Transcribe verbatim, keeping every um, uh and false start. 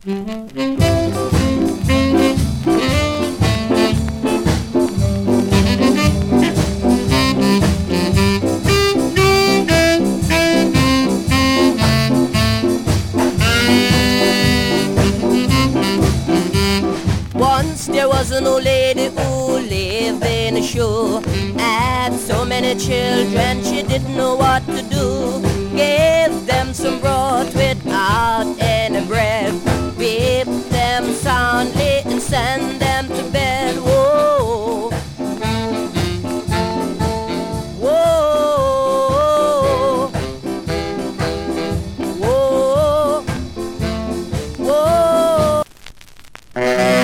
Once there was an old lady who lived in a shoe. Had so many children she didn't know what to do. Gave them some broth without any bread. Whip them soundly and send them to bed. Whoa, whoa, whoa, whoa.